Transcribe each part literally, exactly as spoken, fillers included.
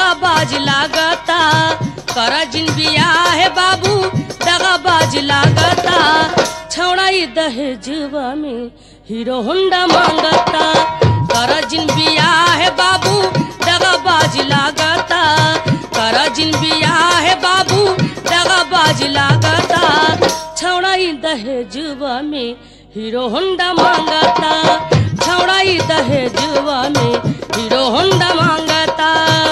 दगाबाज लागता कर जिन बियाह बाबू दगाबाज लागता छौड़ाई दहेजवा में हीरो होंडा मांगता कर जिन बियाह बाबू दगाबाज लागता कर जिन बियाह बाबू दगाबाज लागता छौड़ाई दहेजवा में हीरो होंडा मांगता छौड़ाई दहेजवा में हीरो होंडा मांगता।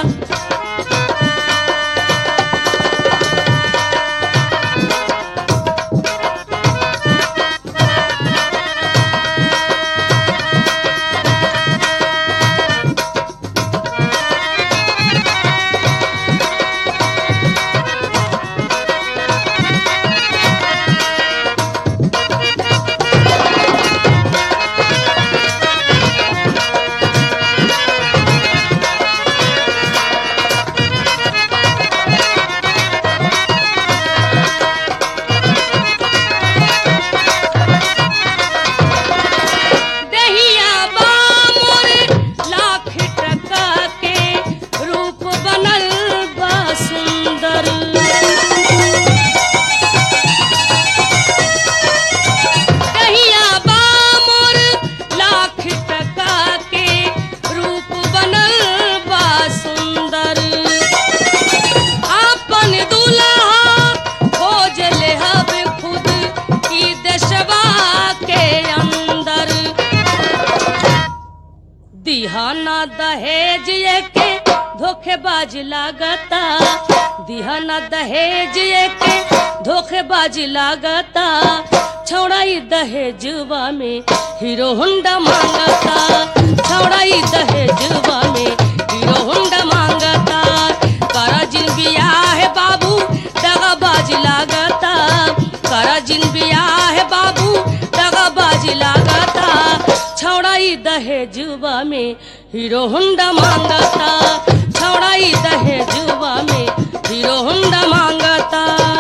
दिहाना दहेज के धोखेबाज लागता दिहाना दहेज के धोखेबाज लागता छौड़ाई दहेजवा में हीरो होंडा मांगता छौड़ाई दहेजवा में हीरो होंडा मांगता कर जिन बियाह बाबू दगाबाज लागता कर जिन बियाह बाबू दगाबाज लागता छौड़ाई दहेजवा में हीरो होंडा मांगता छौड़ाई दहेजवा में हीरो होंडा मांगता।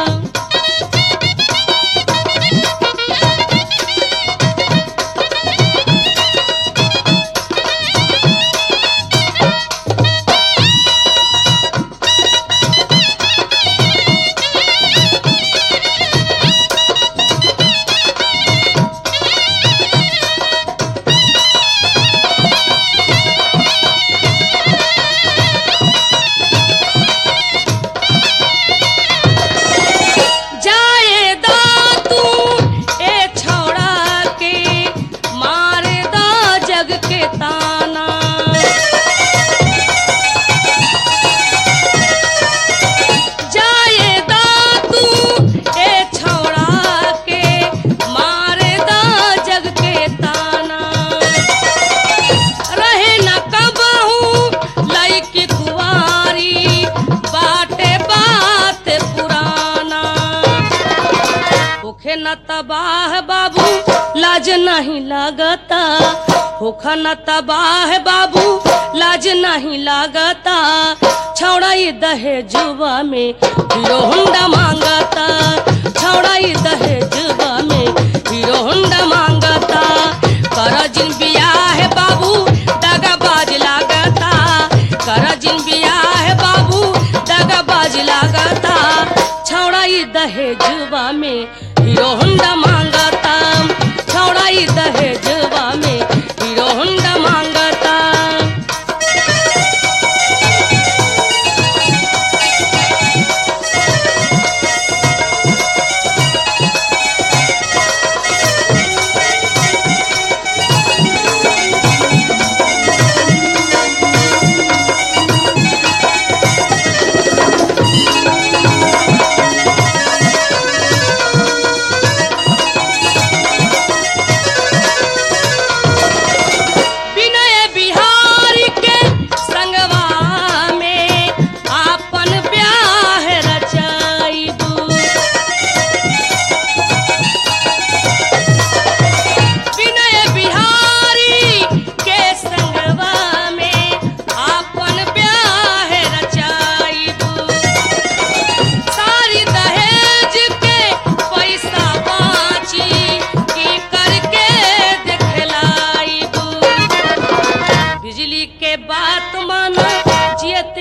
न तबाह बाबू लाज नहीं लागता होखा न तबाह बाबू लाज नहीं लागता छौड़ाई दहेजवा में हीरो होंडा मांगता छौड़ाई दहेजवा में हीरो होंडा मांगता कर जिन बियाह बाबू दगाबाज लागता कर जिन बियाह बाबू दगाबाज लागता छौड़ाई दहेजवा में हीरो होंडा मांगता छौड़ाई दहेजवा में हीरो होंडा मांगता।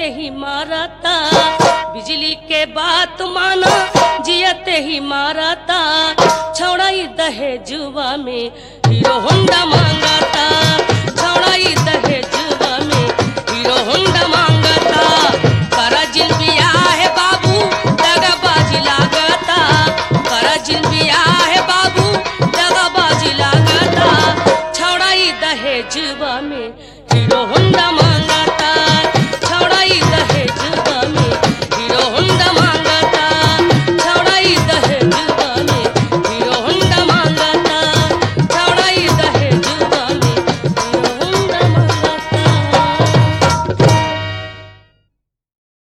जियते ही मारता बिजली के बात माना जियते ही मारता छौड़ाई दहेजुआ में हीरो होंडा मांगता छौड़ाई दहेजुआ में हीरो होंडा